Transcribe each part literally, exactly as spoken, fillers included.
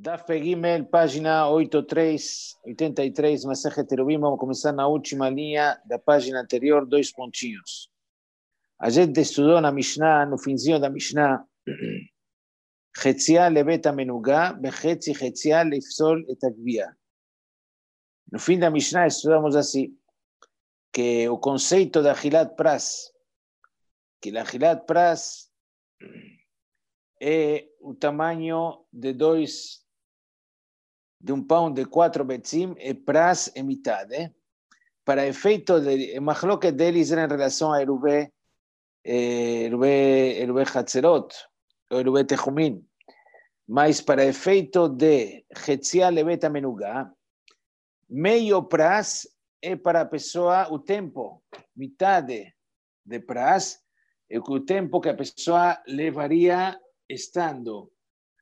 Daf Gimel, página oitenta e três, oitenta e três, Masechet Eruvim. Vamos começar na última linha da página anterior, dois pontinhos. A gente estudou na Mishnah, no finzinho da Mishnah, Chetzia levet amenuga, bechetzi chetzia leifsol et agvia. No fim da Mishnah estudamos assim, que o conceito da Achilat Pras, que a Achilat Pras é o tamanho de dois de um pão de quatro betzim, é pras e mitade. Para efeito de machloket deles era em relação a Erubé, Erubé, Erubé Hatzerot, ou Erubé Tehumim. Mas para efeito de Chetzia levet amenuga, meio pras é para a pessoa o tempo, mitade de pras é o tempo que a pessoa levaria estando.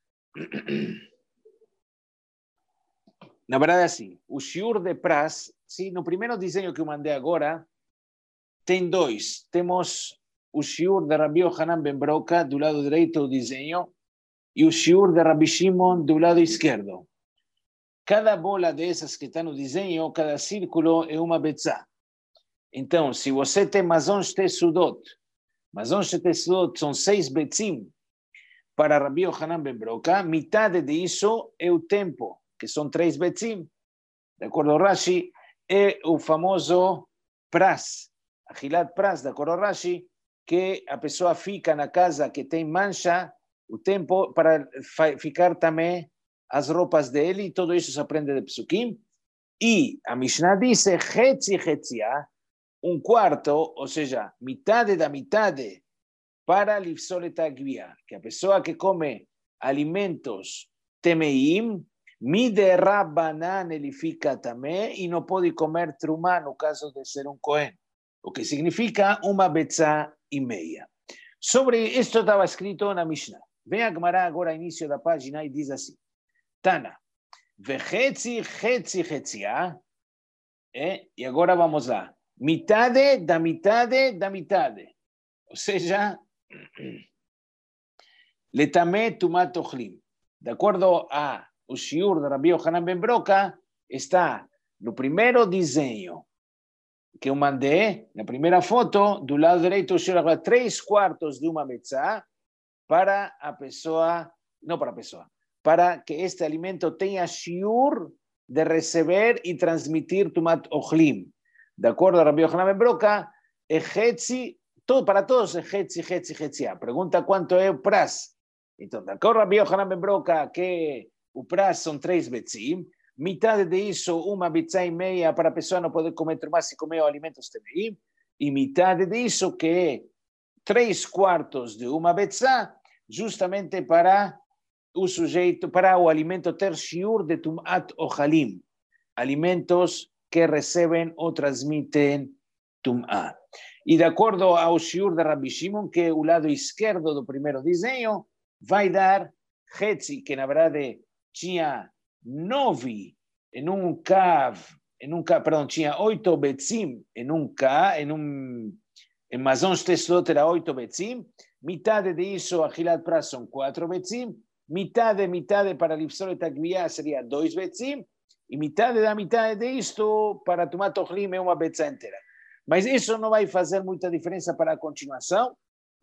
Na verdade, assim, o shiur de pras, sim, no primeiro desenho que eu mandei agora, tem dois. Temos o shiur de Rabbi Yohanan ben Broca, do lado direito do desenho, e o shiur de Rabbi Shimon, do lado esquerdo. Cada bola dessas que está no desenho, cada círculo é uma betzá. Então, se você tem mazon shte sudot, mazon shte sudot são seis betzim, para Rabbi Yohanan ben Broca, metade disso é o tempo, que são três betzim. De acordo com Rashi, é o famoso pras, achilat pras, de acordo com Rashi, que a pessoa fica na casa que tem mancha, o tempo para ficar também as roupas dele, e tudo isso se aprende de Psukim. E a Mishnah diz, chetzi chetzia, um quarto, ou seja, metade da metade, para lifsol et agvia, que a pessoa que come alimentos temeim, Mide Rabbanan ele fica também e não pode comer trumá no caso de ser um Cohen, o que significa uma betzá e meia. Sobre isto estava escrito na Mishnah. Vem a Gemara agora, início da página, e diz assim: Tana, vechetzi, chetzi, chetzia, eh? E agora vamos lá. Mitade da mitade da mitade. Ou seja, letame tumat ochlim. De acordo a o shiur de Rabbi Yohanan ben Broca está no primeiro desenho que eu mandei, na primeira foto, do lado direito, o shiur agora três quartos de uma betzá para a pessoa, não para a pessoa, para que este alimento tenha shiur de receber e transmitir tumat ochlim. De acordo a Rabbi Yohanan ben Broca, é chetzi, todo, para todos é chetzi, chetzi, chetzia. Pergunta quanto é o pras. Então, de acordo a Rabbi Yohanan ben Broca, que o pras são três betzim, metade disso, uma betzá e meia, para a pessoa não poder comer trumá se comer alimentos temeim, e metade disso, que é três quartos de uma betzá, justamente para o sujeito, para o alimento ter shiur de tumat ochalim, alimentos que recebem ou transmitem tumá. E de acordo ao shiur de Rabbi Shimon, que é o lado esquerdo do primeiro desenho, vai dar chetzi, que na verdade tinha nove em um cav, em um cav, perdão, tinha oito betzim em um cav, em um, em mazon shte sudot era oito betzim, metade disso, achilat pras são quatro betzim, metade, metade para lifsol et agvia seria dois betzim, e metade da metade disto para tumat ochlim é uma betzá inteira. Mas isso não vai fazer muita diferença para a continuação.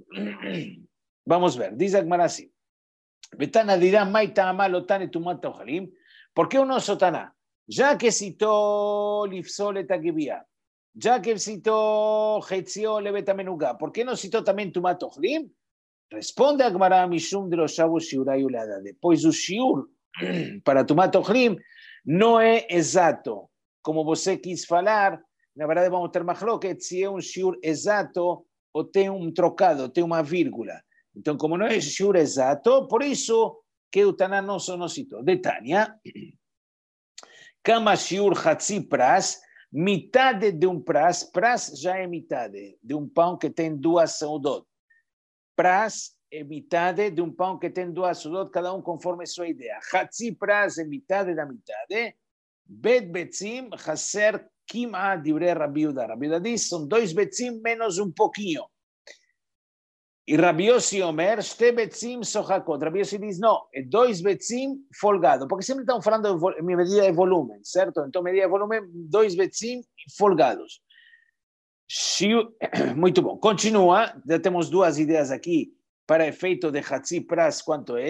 Vamos ver, diz a Gemara assim: Betana dirá, maita amalotane tumat ochalim, porque o nosso Taná, já que citou lifsol et agvia, já que citou chetzio levet amenuga, por que não citou também tumat ochalim? Responde a Gemara mishum de los shavos shiurai uladade, pois o shiur para tumat ochalim não é exato, como você quis falar. Na verdade vamos ter machloket se é um shiur exato ou tem um trocado, tem uma vírgula. Então, como não é shiur exato, por isso que o Taná não só não citou. De Tânia, kama shiur hatzi pras, metade de um pras, pras já é metade de um pão que tem duas saudot. Pras é metade de um pão que tem duas saudot, cada um conforme sua ideia. Hatzi pras é metade da metade. Bet betzim, haser kima divrei Rabi Yehuda. Rabi Yehuda diz, são dois betzim menos um pouquinho. E Rabi Yossi Omer, shte betzim sochakot. Rabi Yossi diz, não, é dois betzim folgado, porque sempre estamos falando de medida de volume, certo? Então, medida de volume, dois betzim folgados. Muito bom. Continua, já temos duas ideias aqui para efeito de Hatzi Pras, quanto é?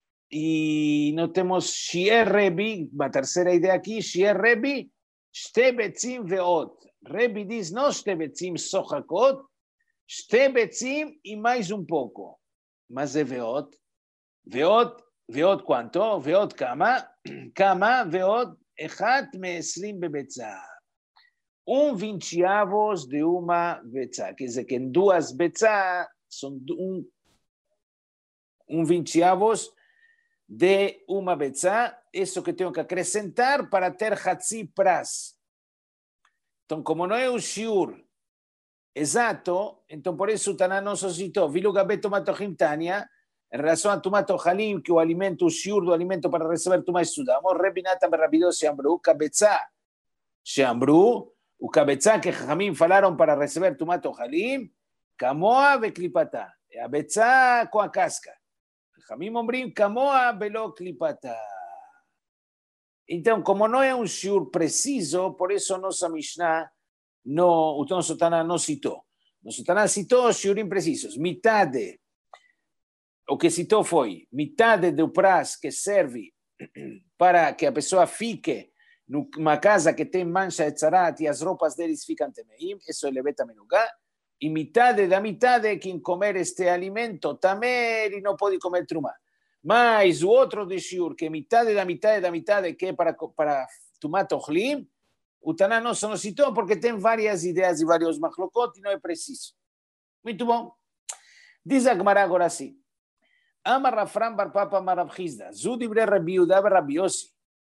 E não temos Shier Rebi, uma terceira ideia aqui, Shier Rebi, shte betzim veot. Rebi diz, não shte betzim sochakot, shte betzim e mais um pouco. Mas é veot. Veot, veot quanto? Veot kama? Kama veot echat me'esrim bebetzah. Um vinteavos de uma betzah. Quer dizer que em duas betzah são um, um vinteavos de uma betzah. Isso que tenho que acrescentar para ter hatzi pras. Então, como não é o shiur exato, então por isso o Taná não suscitou. Vilu gabé tomatohim tania, em relação a tomatohalim, que o alimento, o shiur do alimento para receber tomá estudamos, Rebinata Rabido se ambru, cabetzá se ambru, o cabetzá que Jamim falaram para receber tomatohalim, camoa ve clipatá, é a betzá com a casca. Jamim ombrim, camoa velo clipatá. Então, como não é um shiur preciso, por isso nossa Mishnah no, o nosso Taná não citou. Nosso Taná citou shiurim precisos. Mitade, o que citou foi mitade do pras que serve para que a pessoa fique numa casa que tem mancha de tzarat e as roupas deles ficam temeim, isso é leveta menugá, e mitade da mitade quem comer este alimento também ele não pode comer trumá. Mas o outro de shiur, que é mitade da mitade da mitade que é para, para tomar tochlim, o Taná não se citou porque tem várias ideias e vários machlokot e não é preciso. Muito bom. Diz a Gemara agora assim. Amar Rafram bar Papa Amar Rav Chizda. Zudibre Rabi Yehuda bar Rabi Yossi.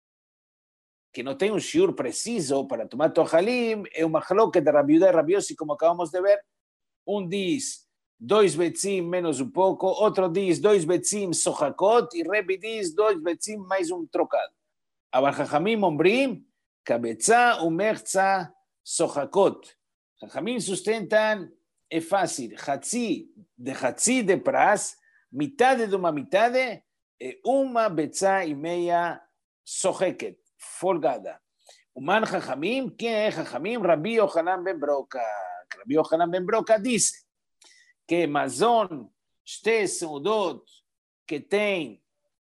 Que não tem um shiur preciso para tomar tochalim, é um machlok de Rabi Yehuda e Rabi Yossi, como acabamos de ver. Um diz dois betzim menos um pouco, outro diz dois betzim sochakot, e Rebi diz dois betzim mais um trocado. Abar Chachamim ombrim, cabetzá umertzá sochakot. Chachamim sustentan, é fácil, hatzi de hatzi de pras, mitade de uma mitade, é uma betzá e meia socheket, folgada. Uman Chachamim, quem é Chachamim? Rabi Yochanan ben Broca. Rabi Yochanan ben Broca disse que mazon, shte seudot, que tem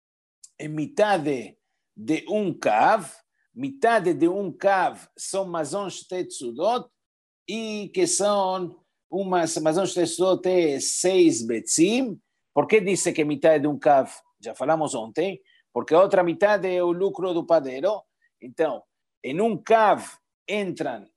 metade de um cav, metade de um cav são mazon shte seudot, e que são umas mazon shte seudot é seis betzim. Por que disse que metade de um cav? Já falamos ontem, porque a outra metade é o lucro do padeiro. Então, em um cav entram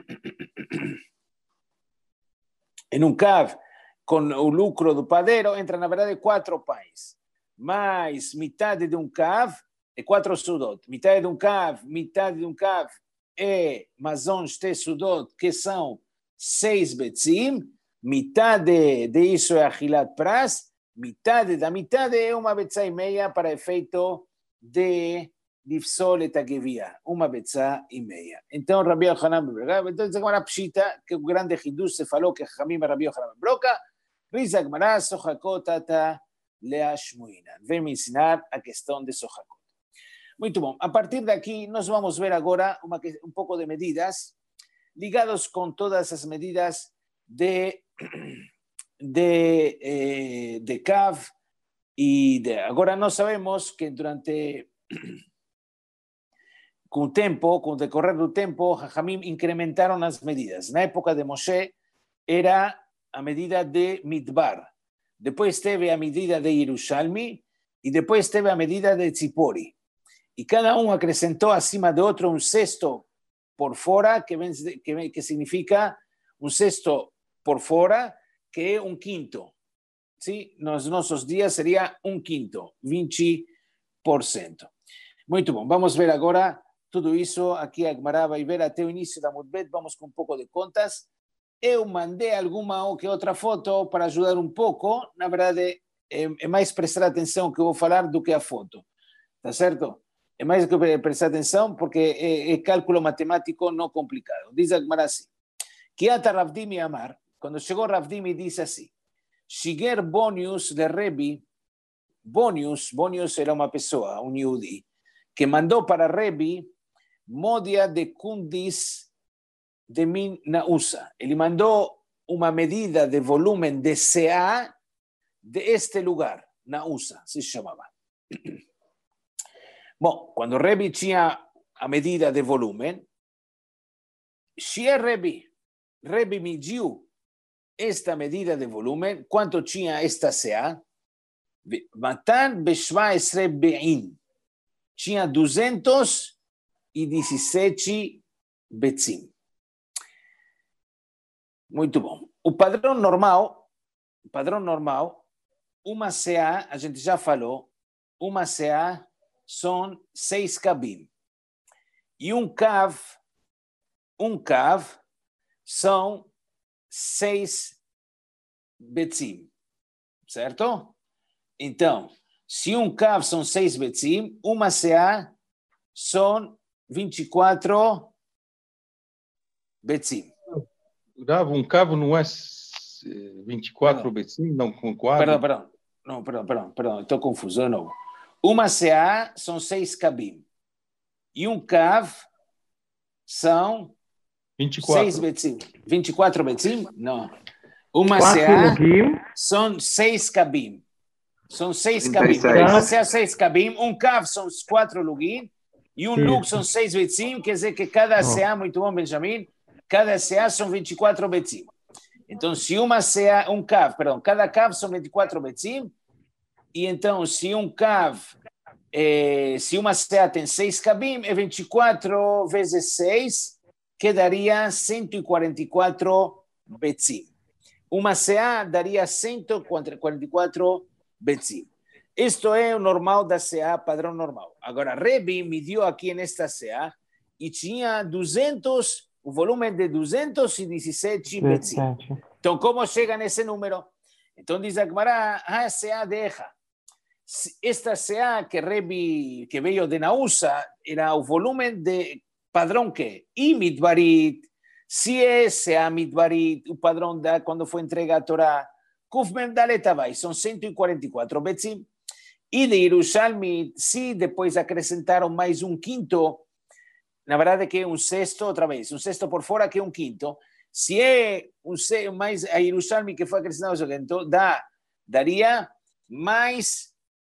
em um cav com o lucro do padeiro, entra na verdade quatro pães, mais metade de um cav é quatro sudot, metade de um cav, metade de um cav é mazon shte sudot, que são seis betzim, metade de isso é achilat pras, metade da metade é uma betzá e meia para efeito de difsol et agevia, uma betzá e meia. Então, Rabi Yochanan ben Broca, então, agora pshita, que o grande hidush se falou que Chamim é Rabi Yochanan ben Broca, Riza Gemara, sochakot ata leashmuina. Vem me ensinar a questão de sochakot. Muito bom. A partir daqui, nós vamos ver agora uma, um pouco de medidas ligados com todas as medidas de de, eh, de cav e de... Agora, nós sabemos que durante... com o tempo, com o decorrer do tempo, Jajamim incrementaram as medidas. Na época de Moshe, era a medida de Midbar. Depois teve a medida de Yerushalmi e depois teve a medida de Tzipori. E cada um acrescentou acima de outro um sexto por fora, que, vem, que, que significa um sexto por fora, que é um quinto. Sim? Nos nossos dias seria um quinto, vinte por cento. Muito bom, vamos ver agora tudo isso. Aqui a Gemara vai ver até o início da Mudbet, vamos com um pouco de contas. Eu mandei alguma ou que outra foto para ajudar um pouco. Na verdade, é, é mais prestar atenção que eu vou falar do que a foto. Tá certo? É mais que prestar atenção porque é, é cálculo matemático não complicado. Diz a Gemara assim. Kiata Ravdimi Amar, quando chegou Ravdimi disse assim, Shiger Bonius de Rebbe, Bonius, Bonius era uma pessoa, um Yehudi, que mandou para Rebbe Modia de Kundis de Min Nausa. Ele mandou uma medida de volume de C A de este lugar, Nausa, se chamava. Bom, quando Rebbe tinha a medida de volume, se é Rebbe, Rebbe mediu esta medida de volume, quanto tinha esta C A? Matan Beshva Esre Be'in. Tinha duzentos e dezessete betzim. Muito bom. O padrão normal, o padrão normal, uma C A, a gente já falou, uma C A são seis cabim. E um cav, um cav são seis betzim. Certo? Então, se um cav são seis betzim, uma C A são vinte e quatro betzim. Dava um cavo não é vinte e quatro betzim, não com quatro? Perdão, perdão. Não, perdão, perdão, perdão. Estou confuso, não. Uma C A são seis cabim. E um cav são vinte e quatro. seis betzim. vinte e quatro betzim? Não. Uma C A são seis cabim. São seis cabim. Uma C A seis cabim. Um cav são quatro lugim. E um lug são seis betzim. Quer dizer que cada C A, muito bom, Benjamin, cada C A são vinte e quatro betzim. Então, se uma C A, um cav, perdão, cada cav são vinte e quatro betzim. E então, se um cav, eh, se uma C A tem seis cabim, é vinte e quatro vezes seis, que daria cento e quarenta e quatro betzim. Uma C A daria cento e quarenta e quatro betzim. Isto é o normal da C A, padrão normal. Agora, Rebbe mediu aqui nesta C A e tinha duzentos, o volume de duzentos e dezessete betzim. Então, como chega nesse número? Então, diz a Gemara, a C A deja. Esta C A que Rebbe, que veio de Nausa, era o volume de padrão que? E Midbarit, se é C A Midbarit, o padrão da quando foi entregue a Torá, Kuf Mem Dalet Havai, são cento e quarenta e quatro betzim. E de Yerushalmi, se depois acrescentaram mais um quinto, na verdade que é um sexto, outra vez, um sexto por fora que é um quinto. Se é um sexto, mais a Yerushalmi que foi acrescentado, então dá, daria mais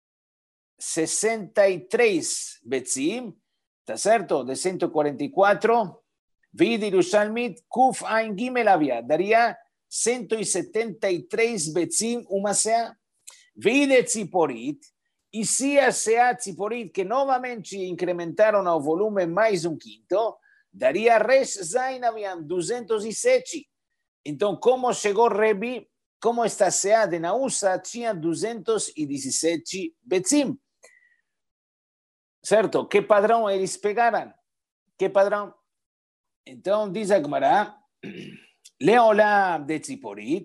sessenta e três betzim, tá certo? De cento e quarenta e quatro, Vid Yerushalmi, Kuf Ain Gimel Avia, daria cento e setenta e três betzim, uma C A. Vid Tziporit, e se a C A Tziporit, que novamente incrementaram ao volume mais um quinto, daria Resh Zain Aviam, duzentos e sete. Então, como chegou Rebbe, como esta C A de Nausa tinha duzentos e dezessete betzim. Certo? Que padrão eles pegaram? Que padrão? Então, diz a Gemara, Leolam de Tziporit,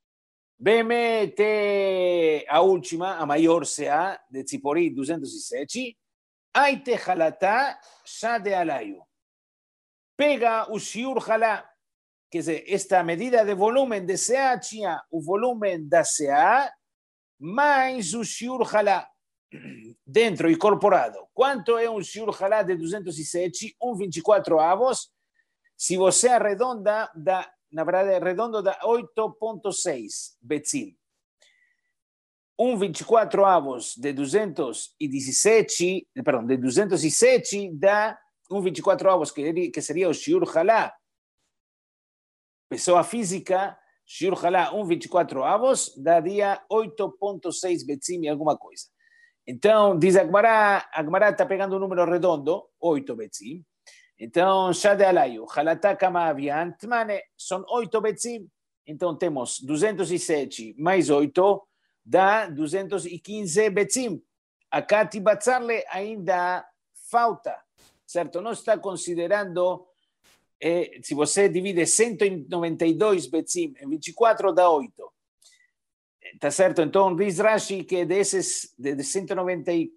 Bemete a última, a maior C A de Tziporit, duzentos e sete, Aite Halatá, Shade Alayu. Pega o Shiur Halá, quer dizer, esta medida de volume de C A tinha o volume da C A mais o Shiur Halá dentro, incorporado. Quanto é um Shiur Halá de duzentos e sete? Um vinte e quatro avos. Se você arredonda, dá, na verdade, arredondo dá oito vírgula seis betzim. Um vinte e quatro avos de duzentos e dezessete, perdão, de duzentos e sete dá um vinte e quatro avos, que, que seria o Shiur Halá. Pessoa física, Shiur Halá, um vinte e quatro avos, daria oito vírgula seis betzim e alguma coisa. Então, diz a Gemara, a Gemara está pegando um número redondo, oito betzim. Então, Shade Alayu, Halatá Kama Avian, Tmane, são oito betzim. Então, temos duzentos e sete mais oito, dá duzentos e quinze betzim. A Kati Batzarle ainda falta, certo? Não está considerando, eh, se você divide cento e noventa e dois betzim em vinte e quatro, dá oito. Tá certo? Então, diz Rashi que desses, de cento e noventa e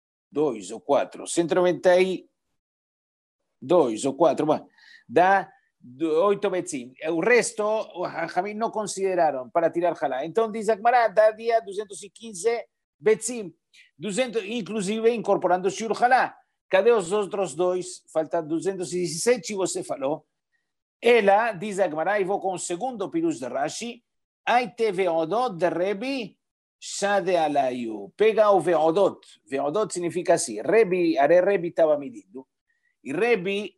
dois ou quatro, cento e noventa e dois ou quatro, bom, dá oito betzim. O resto, os Jajamim não consideraram para tirar halá. Então, diz a Gemara, daria duzentos e quinze betzim. duzentos, inclusive incorporando o shiur halá. Cadê os outros dois? Falta duzentos e dezessete, você falou. Ela, diz a Gemara, e vou com o segundo pirush de Rashi, Aite ve'odot de Rebi Shade Alayu. Pega o ve'odot. Ve'odot significa assim. Rebi, are Rebi estava medindo. E Rebi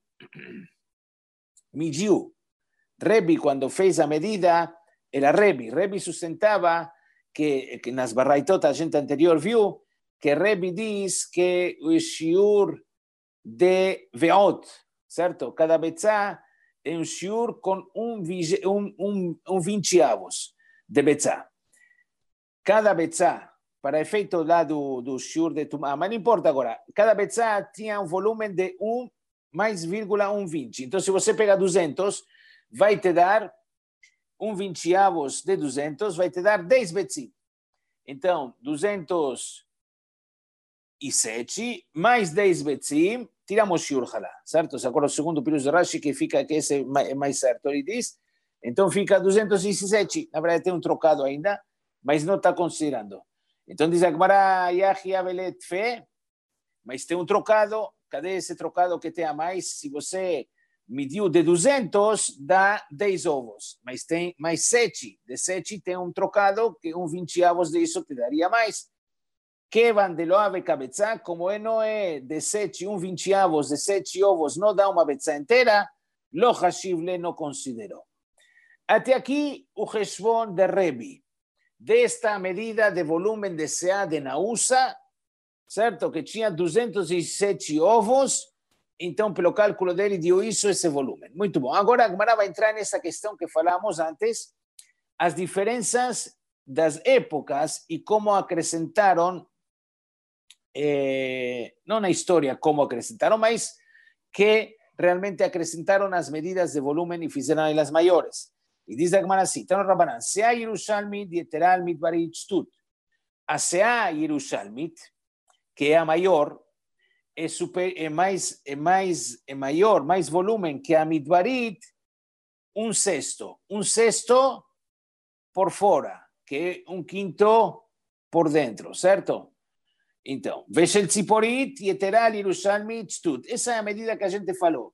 mediu. Rebi, quando fez a medida, era Rebi. Rebi sustentava que, que nas barraitot a gente anterior viu, que Rebi diz que o shiur de ve'ot, certo? Cada betzá é um shiur com um, um, um, um vinteavos de betzá. Cada betzá, para efeito lá do, do shiur de tumá, mas não importa agora, cada betzá tinha um volume de um mais vírgula cento e vinte. Então, se você pega duzentos, vai te dar um vinteavos de duzentos, vai te dar dez betzim. Então, duzentos e sete mais dez betzim, tiramos shiur halá, certo? Se acorda o segundo pirush de Rashi, que fica que esse é mais certo, ele diz. Então, fica duzentos e dezessete. Na verdade, tem um trocado ainda, mas não está considerando. Então, diz a Gemara, Yahi Avelet Fe, mas tem um trocado. Cadê esse trocado que tem a mais? Se você mediu de duzentos, dá dez ovos, mas tem mais sete. De sete tem um trocado, que um vinteavos disso te daria mais. Que van de loave cabeça, como é não é de sete, um vinteavos de sete ovos, não dá uma betzá inteira, lo hashivle não considerou. Até aqui o Heshbon de Rebi, desta medida de volume de C A de Nausa, certo? Que tinha duzentos e sete ovos, então, pelo cálculo dele, deu isso, esse volume. Muito bom. Agora, a Gemara vai entrar nessa questão que falamos antes, as diferenças das épocas e como acrescentaram, eh, não na história como acrescentaram, mas que realmente acrescentaram as medidas de volume e fizeram elas maiores. E diz a Gemara assim, então, Rabanan, Seá Yerushalmit Yeteral Midbarit Stut. A Seá Yerushalmit, que é a maior, é, super, é, mais, é, mais, é maior, mais volume que a Midbarit, um sexto. Um sexto por fora, que é um quinto por dentro, certo? Então, Veshel Tziporit Yeteral Yerushalmit Stut. Essa é a medida que a gente falou.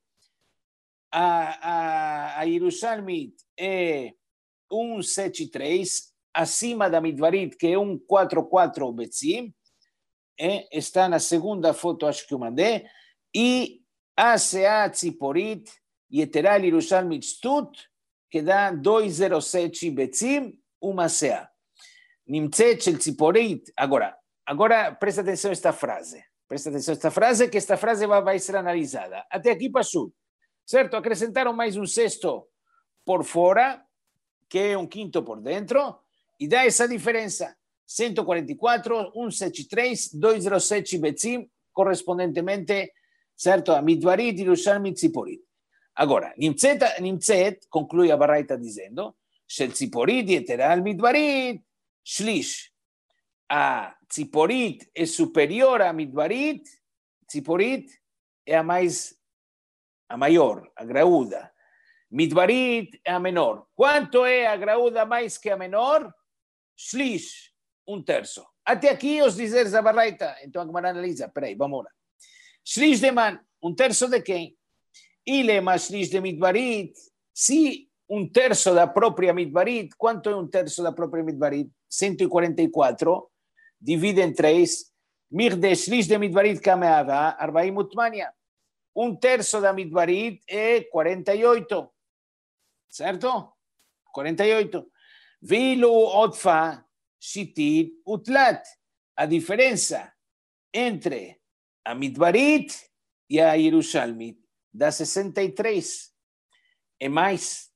A, a, a Yerushalmit é um sete e três, acima da Midbarit, que é um quatro quatro betzim, é, está na segunda foto, acho que eu mandei, e a Seá Tziporit Yeteral Yerushalmit Stut, que dá duzentos e sete betzim, uma Seá. Nimtzet Shel Tziporit. Agora, agora presta atenção a esta frase. Presta atenção a esta frase, que esta frase vai, vai ser analisada. Até aqui passou. Certo? Acrescentaram mais um sexto por fora, que é um quinto por dentro, e dá essa diferença. cento e quarenta e quatro, cento e setenta e três, duzentos e sete betzim, correspondentemente, certo? A Midbarit, Yerushalmit, Tziporit. Agora, Nimtzet, Nimtzet, conclui a Baraita dizendo, Shel Tziporit, Yeteral Midbarit, Shlish. A Tziporit é superior a Midbarit, Tziporit é a mais a maior, a graúda. Midbarit é a menor. Quanto é a graúda mais que a menor? Shlish, um terço. Até aqui os dizeres da Baraita. Então a Gemara analisa. Peraí, vamos lá. Shlish de man, um terço de quem? Ile mais shlish de Midbarit. Se um terço da própria Midbarit, quanto é um terço da própria Midbarit? cento e quarenta e quatro. Divide em três. Mir de shlish de Midbarit kameava, arbaim utmania. Um terço da Midbarit é quarenta e oito, certo? quarenta e oito. Vilu Otfa, Shitit, Utlat. A diferença entre a Midbarit e a Yerushalmit dá sessenta e três. É mais.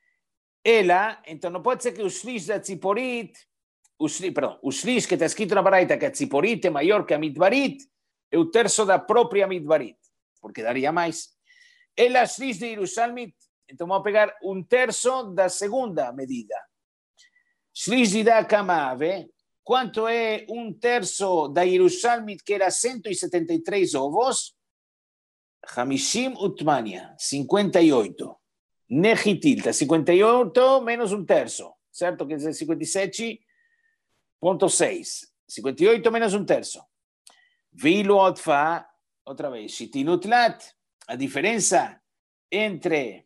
Ela, então não pode ser que o Shlish da Tziporit, o Shlish, perdão, o Shlish que está escrito na Baraita, que a Tziporit é maior que a Midbarit, é o terço da própria Midbarit, porque daria mais. Ela, Shlish de Yerushalmit, então vamos pegar um terço da segunda medida. Shlish de da Kamave, quanto é um terço da Yerushalmit, que era cento e setenta e três ovos? Hamishim Utmania, cinquenta e oito. Nehitil, está cinquenta e oito menos um terço, certo? Quer dizer, cinquenta e sete vírgula seis. cinquenta e oito menos um terço. Vilo Otfa, outra vez, Shitinutlat, a diferença entre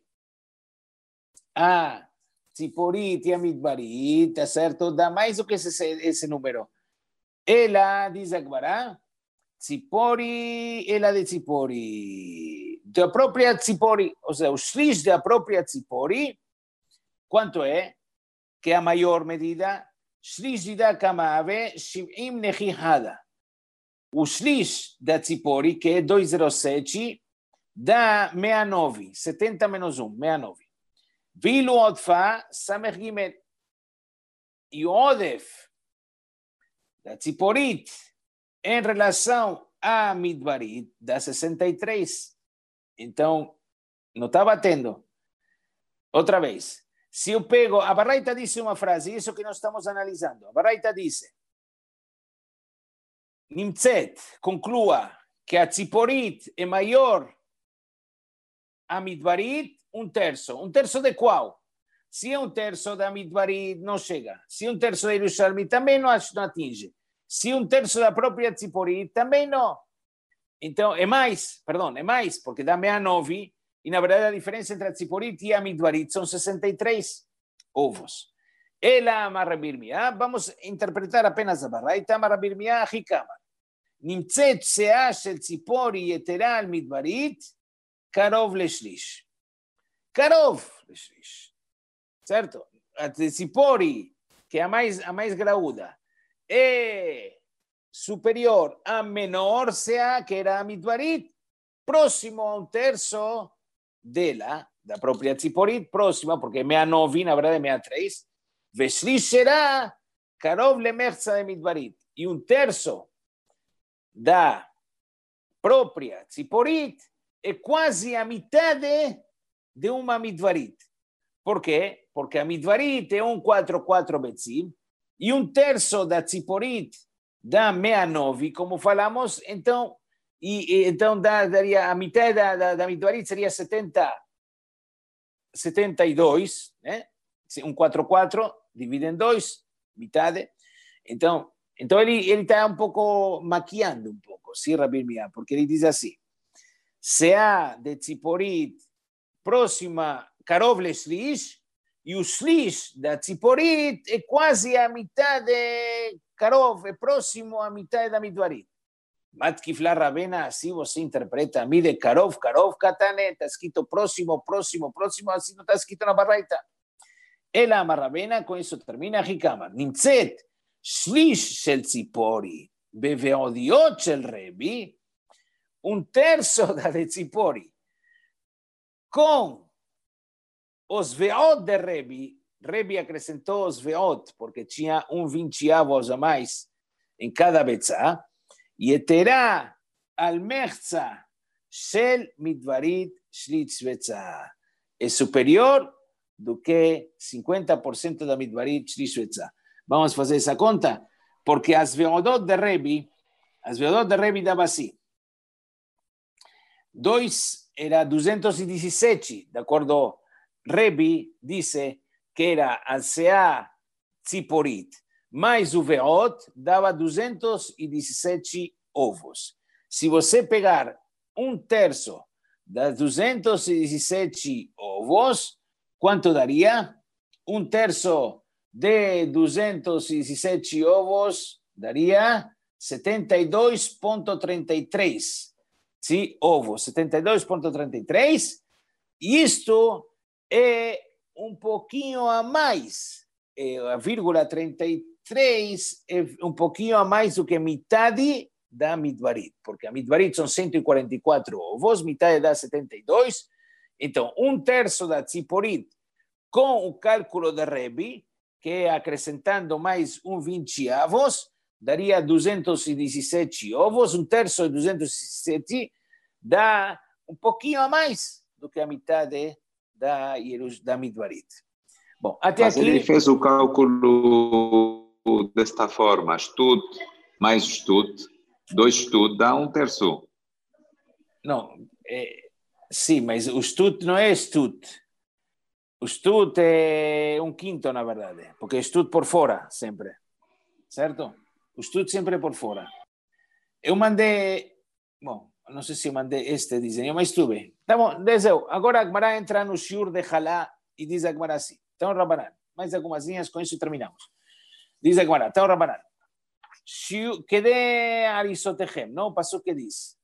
a Tziporit e a Midbarit, tá certo? Dá mais do que esse, esse número. Ela, diz a Gemara, Tzipori, ela de Tzipori, da própria Tzipori, ou seja, o shlish da própria Tzipori, quanto é? Que é a maior medida? Shlish da Kamave, Shivim Nechihada. O shlish da Tzipori, que é duzentos e sete, dá sessenta e nove, setenta menos um, sessenta e nove. Vilu Odfa, Samer Gimel. E o Odef da Tziporit em relação a Midbarit dá sessenta e três. Então, não está batendo. Outra vez. Se eu pego, a Baraita disse uma frase, isso que nós estamos analisando. A Baraita disse, Nimtzet, conclua que a Tziporit é maior a Midbarit, um terço. Um terço de qual? Se é um terço da Midbarit, não chega. Se é um terço da Yerushalmi, também não, não atinge. Se um terço da própria Tziporit, também não. Então, é mais, perdão, é mais, porque dá sessenta e nove, e na verdade a diferença entre a Tziporit e a Midbarit são sessenta e três ovos. Ela amarra Birmiá, vamos interpretar apenas a Baraita, amarra Birmiá, Hikama. Nimtzet seah shel Tzipori yetera al Midbarit, karov leshlish. Karov leshlish. Certo? A Tzipori, que é a mais, a mais graúda, é superior a menor seah, que era a Midbarit, próximo a um terço dela, da própria Tziporit, próxima, porque é sessenta e nove, na verdade é sessenta e três, Veshlish será Karov lemerza de Midbarit, e um terço da própria Tziporit é quase a metade de uma Midbarit. Por quê? Porque a Midbarit é um quatro quatro Betzim, e um terço da Tziporit dá sessenta e nove, como falamos, então, e, e, então dá, daria, a metade da, da, da Midbarit seria setenta, setenta e dois, né? Um quatro quatro, divide em dois, metade. Então, então ele está um pouco maquiando um pouco, sim, Rabi Irmia, porque ele diz assim, se há de Tziporit próxima, Karov leshlish, e o shlish da Tziporit é quase a metade, Karov é próximo à metade da Midbarit. Matkifla Rabena, assim você interpreta, mide Karov, Karov, Katane, está escrito próximo, próximo, próximo, assim não está escrito na Baraita. Ela Rabena, com isso termina, Hikama. Nimtzet, shlish shel Tzipori, beveodiot shel Rebi, um terço da de Tzipori, com os veot de Rebi, Rebi acrescentou os veot, porque tinha um vinteavos a mais em cada betzá, e terá al merza shel midvarit shlitz betzá. É superior do que cinquenta por cento da midvarit shlitz betzá. Vamos fazer essa conta, porque as veodot de Rebi, as veodot de Rebi dava assim. dois era duzentos e dezessete, de acordo, Rebi disse que era a seah Tziporit, mais o veot dava duzentos e dezessete ovos. Se você pegar um terço das duzentos e dezessete ovos, quanto daria? Um terço de duzentos e dezessete ovos daria setenta e dois vírgula trinta e três. Sim, ovos, setenta e dois vírgula trinta e três. E isto é um pouquinho a mais. É, a vírgula trinta e três é um pouquinho a mais do que metade da Midbarit, porque a Midbarit são cento e quarenta e quatro ovos, metade dá setenta e dois, então um terço da Tziporit com o cálculo de Rebi, que é acrescentando mais um vinte avos, daria duzentos e dezessete ovos, um terço de duzentos e dezessete dá um pouquinho a mais do que a metade da, da Midbarit. Bom, até Mas aqui... ele fez o cálculo desta forma, Shtut mais Shtut, dois Shtut dá um terço. Não, é, sim, mas o Shtut não é Shtut. O shtut é um quinto, na verdade, porque shtut por fora, sempre. Certo? O shtut sempre por fora. Eu mandei, bom, não sei se eu mandei este desenho, mas tuve. Tá bom, desceu. Agora a Gemara entra no shiur de Halá e diz a Gemara assim. Então, Rabanan, mais algumas linhas, com isso terminamos. Diz a Gemara, então, Rabanan, que de Arisotechem, não? Passou que diz.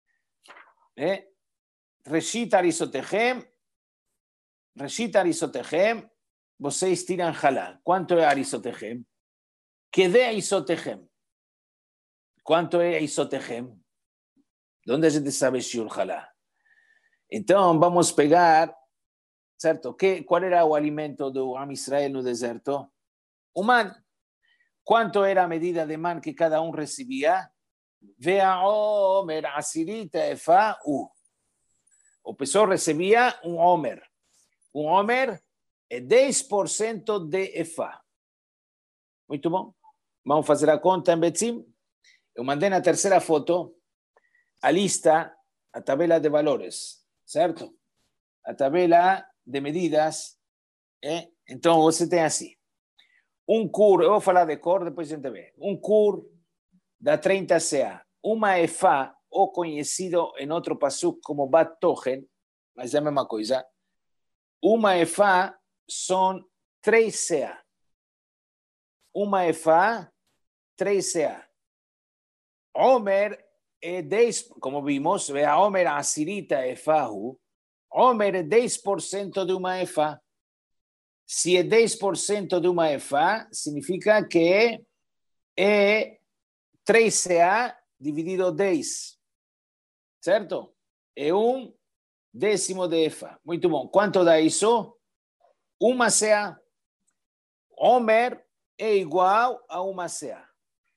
É? Reshit Arisotechem, Reshit Arisotechem, vocês tiram Halá. Quanto é Arisotechem? Que de Arisotechem. Quanto é Arisotechem? De onde a gente sabe shiur Halá? Então, vamos pegar, certo? Que, qual era o alimento do Am Israel no deserto? O man. Quanto era a medida de man que cada um recebia? Vea Omer, Asirita, Efa, U. O pessoal recebia um Omer. Um Omer é dez por cento de Efa. Muito bom. Vamos fazer a conta em Betzim. Eu mandei na terceira foto a lista, a tabela de valores, certo? A tabela de medidas. É? Então, você tem assim. Um cur, eu vou falar de cor, depois a gente vê. Um cur dá trinta C A. Uma Efá, ou conhecido em outro pasuk como Bat Tochen, mas é a mesma coisa. Uma Efá são três C A. Uma Efá, três C A. Omer é dez, como vimos, a Omer Asirita Efahu. Omer é dez por cento de uma Efá. Se é dez por cento de uma Efá, significa que é três C A dividido dez. Certo? É um décimo de Efá. Muito bom. Quanto dá isso? Uma C A. Omer é igual a uma C A.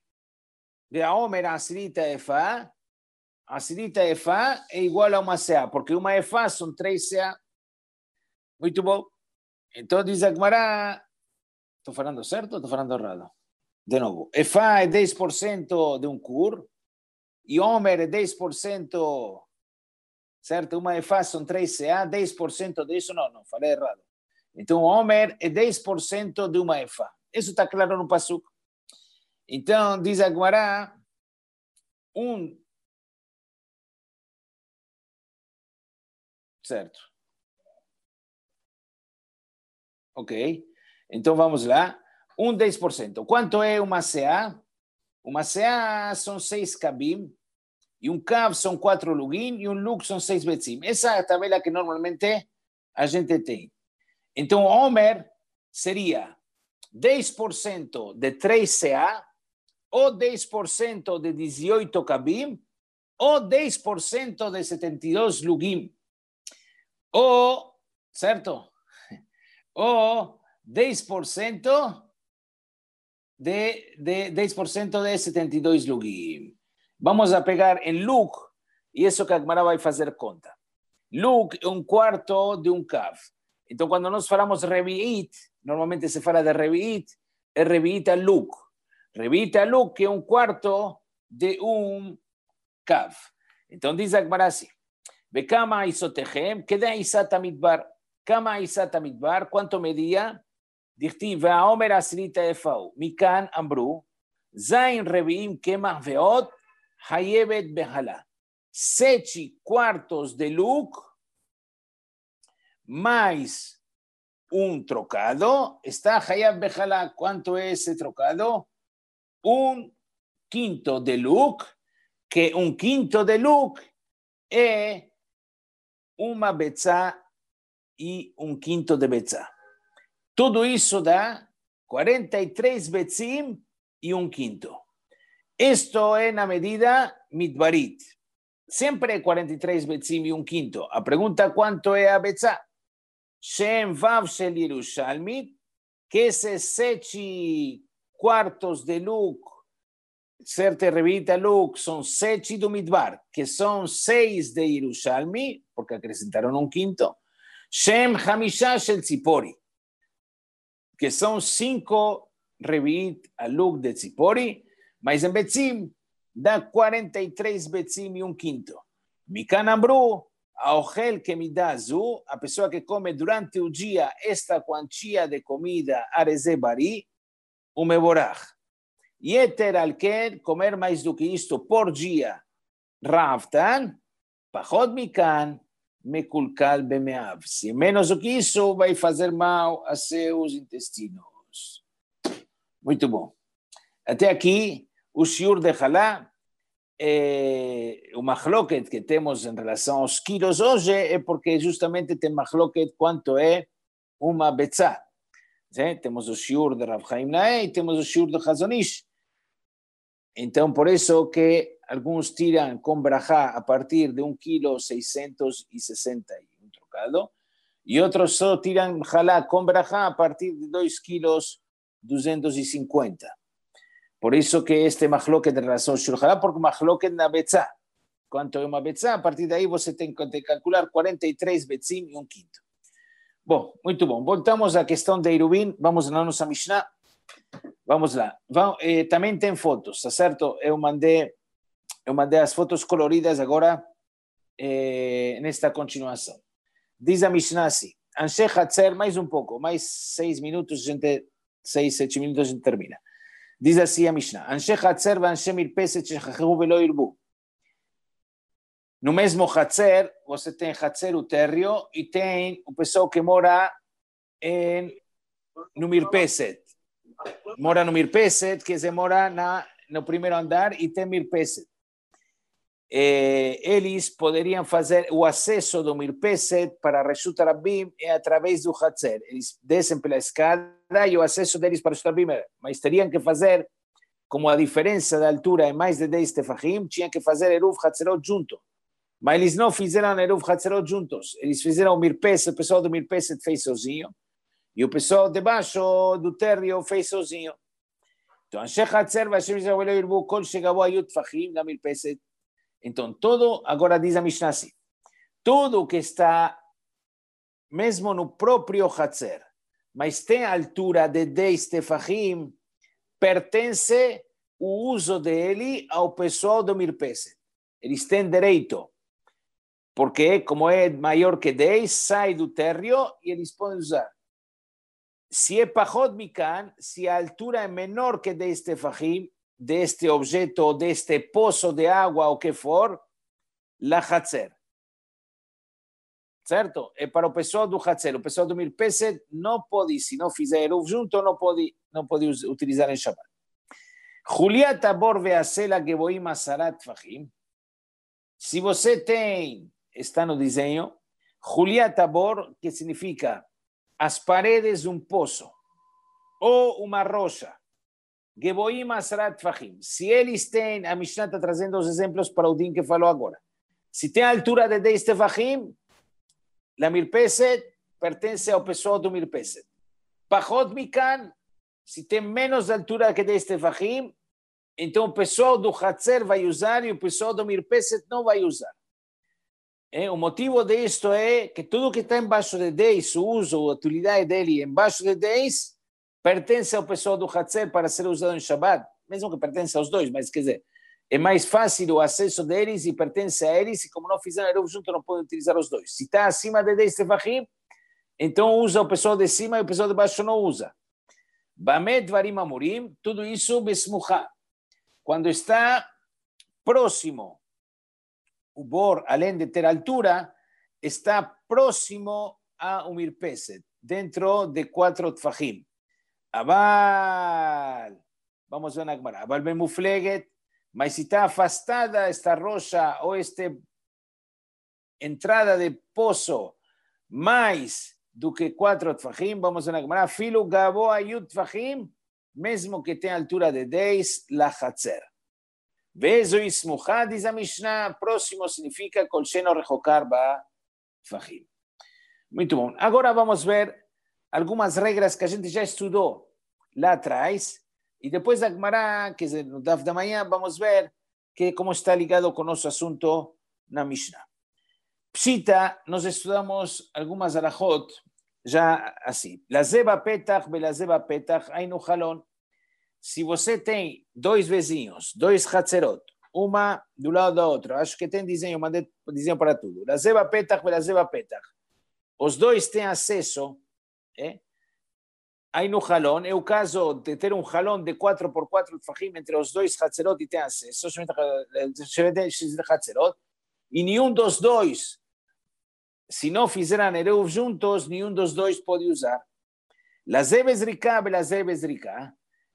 De a Omer a Asirita Efá, a Asirita Efá é igual a uma C A, porque uma Efá são três C A. Muito bom. Então diz a Gemara, estou falando certo ou estou falando errado? De novo, Efá é dez por cento de um cur e Omer é dez por cento, certo? Uma Efá são três C A, dez por cento disso, não, não, falei errado. Então Omer é dez por cento de uma Efá. Isso está claro no pasuk. Então diz a Gemara, um, certo? Ok, então vamos lá. Um dez por cento. Quanto é uma C A? Uma C A são seis kabim, e um kav são quatro lugim, e um lug são seis betzim. Essa é a tabela que normalmente a gente tem. Então, Omer seria dez por cento de três C A, ou dez por cento de dezoito kabim, ou dez por cento de setenta e dois lugim. Ou, certo? Ou dez por cento de, de, dez por cento de setenta e dois lugim. Vamos a pegar em lug, e isso que a Gemara vai fazer conta. Lug é um quarto de um kav. Então, quando nós falamos revi'it, normalmente se fala de revi'it, é revi'it a lug. Revi'it a lug que é um quarto de um kav. Então, diz a Gemara assim, Bekama isotechem, keda isat amidbar. Kama isat amidbar, quanto media? Dichtiv, Omer asrita efau. Mikan ambru, zain revi'im kemach veot, hayebet behala. Sete quartos de lug, mais um trocado, está hayab behala. Quanto é esse trocado? Um quinto de lug, que um quinto de lug é uma betzá e um quinto de betzá. Tudo isso dá quarenta e três betzim e um quinto. Isto é na medida midbarit. Sempre é quarenta e três betzim e um quinto. A pergunta é quanto é a betzá? Shem vav shel Yerushalmi, que esses sete quartos de lug, certo, revita lug, são sete do midbar, que são seis de Yerushalmi, porque acrescentaram um quinto. Shem hamisha shel Tzipori, que são cinco revit a lug de Tzipori, mas em betzim dá quarenta e três betzim e um quinto. Mikan ambru, Aogel kemidazu, a pessoa que come durante o dia esta quantia de comida arezebari, o mevorach. Yeter alken, comer mais do que isto por dia, ravtan, pachot mikan, mekulkal bemeav. Se menos do que isso, vai fazer mal a seus intestinos. Muito bom. Até aqui, o shiur de halá. Eh, o machloket que temos em relação aos quilos hoje é porque justamente tem machloket quanto é uma betzá. Né? Temos o shiur de Rav Chaim Naeh e temos o shiur de Chazon Ish. Então, por isso que alguns tiram com brachá a partir de um quilo seiscentos e sessenta e um trocado, e outros só tiram halá com brachá a partir de dois quilos duzentos e cinquenta. Por isso que este machloket de relação ao shiur halá, porque machloket na betzá. Quanto é uma betzá? A partir daí você tem que calcular quarenta e três betzim e um quinto. Bom, muito bom. Voltamos à questão de Eruvin. Vamos na nossa Mishnah. Vamos lá. Vamos, eh, também tem fotos, tá certo? Eu mandei, eu mandei as fotos coloridas agora eh, nesta continuação. Diz a Mishnah assim. Anshe Hatzer, mais um pouco, mais seis minutos, gente, seis, sete minutos a gente termina. Diz assim a Mishnah, Anshe Hatzer v'anshe mirpeset shechachehu velo yirbu. No mesmo Hatzer, você tem Hatzer, o térreo, e tem o pessoal que mora em, no mirpeset. Mora no mirpeset, que se mora na, no primeiro andar, e tem mirpeset. Eh, eles poderiam fazer o acesso do mirpeset para Reshut Rabim é através do Hatzer. Eles descem pela escada e o acesso deles para Reshut Rabim, mas teriam que fazer, como a diferença da altura é mais de dez tefachim, tinham que fazer Eruv Hatzerot junto. Mas eles não fizeram Eruv Hatzerot juntos. Eles fizeram o mirpeset, o pessoal do mirpeset fez sozinho, e o pessoal de baixo do térreo fez sozinho. Então, Anshe Hatzer, Vashem Yisrael Velo Yirbu, Kol Shegabo Ayut Tefachim, da mirpeset. Então, todo, agora diz a Mishnah assim, tudo que está mesmo no próprio Hatzer, mas tem a altura de dez tefachim, pertence o uso dele ao pessoal do mirpeset. Eles têm direito, porque como é maior que dez, sai do térreo e eles podem usar. Se é pachot mikan, se a altura é menor que dez tefachim, deste objeto, deste poço de água, o que for, la Hatzer. Certo? É para o pessoal do Hatzer. O pessoal do mirpeset não pode, se não fizer Eruv junto, não pode, não pode utilizar em Shabbat. Juliat abor ve'asela geboim asarat tfachim. Se você tem, está no desenho, Juliat abor, que significa as paredes de um poço ou uma rocha. Geboim asarat tfachim. Se eles têm, a Mishnah está trazendo os exemplos para o Din que falou agora. Se tem a altura de dez tefachim, a mirpeset pertence ao pessoal do mirpeset. Pachot mikan, se tem menos altura que dez tefachim, então o pessoal do Hatzer vai usar e o pessoal do mirpeset não vai usar. É, o motivo disto é que tudo que está embaixo de dez, o uso, a utilidade dele embaixo de dez, pertence ao pessoal do Hatzer para ser usado em Shabbat, mesmo que pertence aos dois, mas quer dizer, é mais fácil o acesso deles e pertence a eles, e como não fizeram Eruv junto, não podem utilizar os dois. Se está acima de dez tefachim, então usa o pessoal de cima e o pessoal de baixo não usa. Bamed varim amurim, tudo isso besmuchá. Quando está próximo, o bor, além de ter altura, está próximo a um mirpeset, dentro de quatro tefachim. Abal, vamos ver na Gemara, Abal ben mufleget, mas se está afastada esta rocha ou esta entrada de poço mais do que quatro tefachim, vamos ver na Gemara, filo gabo ayut tefachim, mesmo que tenha altura de dez, la Hatzer. Vezo ismuchá, diz a Mishnah, próximo significa colcheno rechokar ba tefachim. Muito bom. Agora vamos ver algumas regras que a gente já estudou lá atrás, e depois da Gemara, que é no Daf da manhã, vamos ver que como está ligado com o nosso assunto na Mishnah. Pshita, nós estudamos algumas alachot, já assim. Lazeba petach, belazeba petach, aí no halon. Se você tem dois vizinhos, dois hatzerot, uma do lado da outra. Acho que tem desenho, mandei desenho para tudo. Lazeba petach e lazeba petach. Os dois têm acesso, é? Aí no jalón, é o caso de ter um jalón de quatro por quatro tefachim entre os dois Hatzerot e tem acesso, Hatzerot, e nenhum dos dois, se não fizeram Eruv juntos, nenhum dos dois pode usar. Lazé bezrika, belazé bezrika,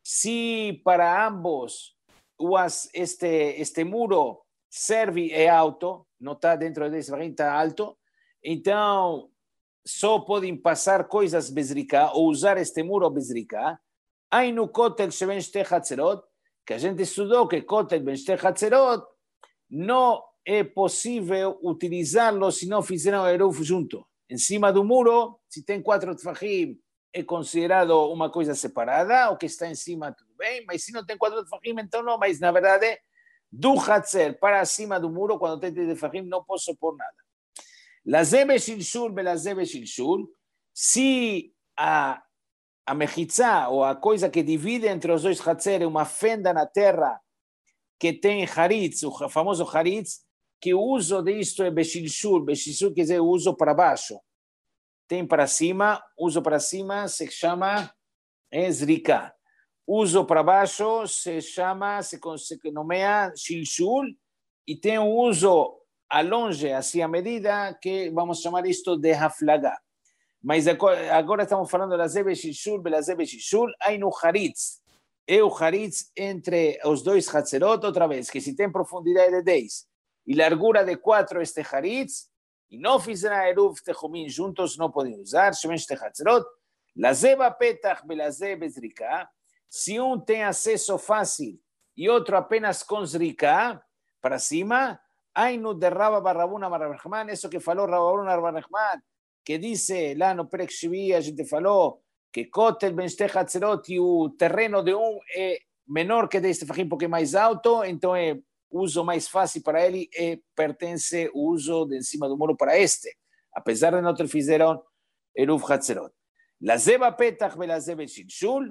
se para ambos este, este muro serve é alto, não está dentro desse tefachim, está alto, então só podem passar coisas bezrika ou usar este muro bezrika. Aí no Kotel Sheben Shtei Hatzerot, que a gente estudou que Kotel Ben Shtei Hatzerot não é possível utilizá-lo se não fizeram Eruv junto. Em cima do muro, se tem quatro tefachim, é considerado uma coisa separada, o que está em cima tudo bem, mas se não tem quatro tefachim, então não, mas na verdade, do Hatzer para cima do muro, quando tem tefachim, não posso pôr nada. Lazé beshilshul belazé beshilshul, se a, a mechitza, ou a coisa que divide entre os dois hatzer, é uma fenda na terra que tem haritz, o famoso haritz, que o uso disto é beshilshul, beshilshul quer dizer o uso para baixo. Tem para cima, uso para cima se chama zrika. Uso para baixo se chama, se, se nomeia shilshul, e tem um uso a longe, assim a medida, que vamos chamar isto de haflagá. Mas agora estamos falando de lazé beshilshul, belazé beshilshul, aí no haritz. É o haritz entre os dois hatzerot, outra vez, que se tem profundidade de dez e largura de quatro este haritz, e não fizeram eruv techumim juntos, não podem usar, shemen este hatzerot, lazé bapetach belazé bezrika, se um tem acesso fácil e outro apenas com zrika, para cima, aí no de Rabba Barrabuna Barrabahman, isso que falou Rabba Barrabahman, que dice lá no Perek Shvi, a gente falou que Kotel Ben Shtei Hatzerot e o terreno de um é menor que deste tefachim porque é mais alto, então é uso mais fácil para ele e pertence o uso de em cima do muro para este, apesar de não ter fizeram Eruv Hatzerot. Lazé bapetach belazé beshilshul,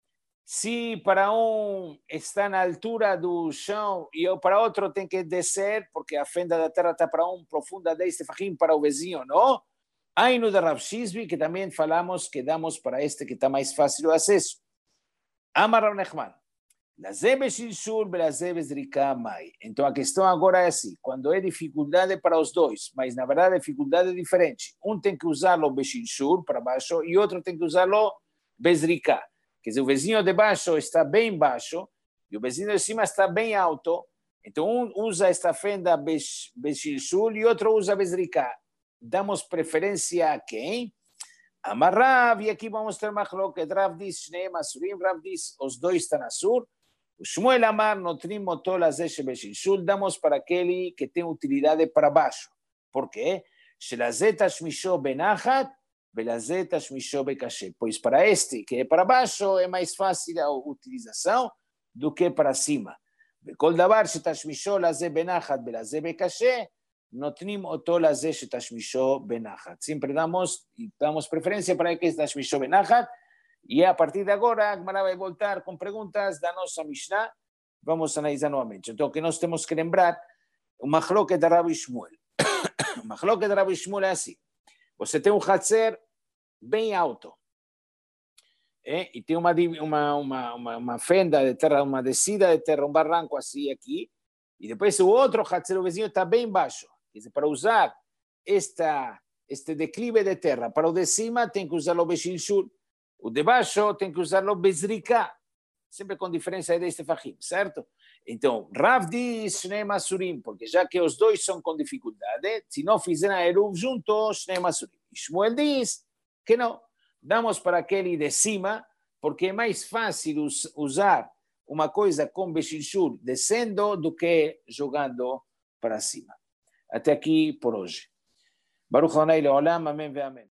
se para um está na altura do chão e para outro tem que descer, porque a fenda da terra está para um profunda dez tefachim para o vizinho, não? Aí no de Rav Shizvi, que também falamos que damos para este que está mais fácil o acesso. Amar Rav Nechman, lazé beshilshul belazé bezrika mai. Então a questão agora é assim, quando é dificuldade para os dois, mas na verdade a dificuldade é diferente. Um tem que usá-lo beshilshul para baixo e outro tem que usá-lo bezrika. Quer dizer, o vizinho de baixo está bem baixo e o vizinho de cima está bem alto. Então, um usa esta fenda beshilshul e outro usa bezrika. Damos preferência a quem? Amarrav, e aqui vamos ter machloket. Rav diz, Shneim Asurim, Rav diz, os dois estão Asur. O Shmuel Amar, Notrim Motol Azeh beshilshul, damos para aquele que tem utilidade para baixo. Por quê? Shelazeh tashmisho benachat, belazé tashmisho bekashe. Pois para este, que é para baixo, é mais fácil a utilização do que para cima. Bekol davar shetashmisho lazeh benachat, belazé bekashe, notnim oto lazeh shetashmisho benachat. Sempre damos, damos preferência para que tashmisho benachat, e a partir de agora, a Gemara vai voltar com perguntas da nossa Mishnah, vamos analisar novamente. Então, o que nós temos que lembrar, o machloket de Rabi Shmuel. O machloket de Rabi Shmuel é assim. Você tem um hatzer bem alto, é? E tem uma, uma, uma, uma fenda de terra, uma descida de terra, um barranco assim aqui, e depois o outro hatzer, o vizinho, está bem baixo. Quer dizer, para usar esta, este declive de terra, para o de cima tem que usar o beshilshul, o de baixo tem que usar o bezrika, sempre com diferença de este tefachim, certo? Então, Rav diz Shneim Asurim, porque já que os dois são com dificuldade, se não fizeram Eruv juntos, Shneim Asurim. E Shmuel diz que não, damos para aquele de cima, porque é mais fácil us, usar uma coisa com beshilshul descendo do que jogando para cima. Até aqui por hoje. Baruch Adonai Leolam, amém ve amém.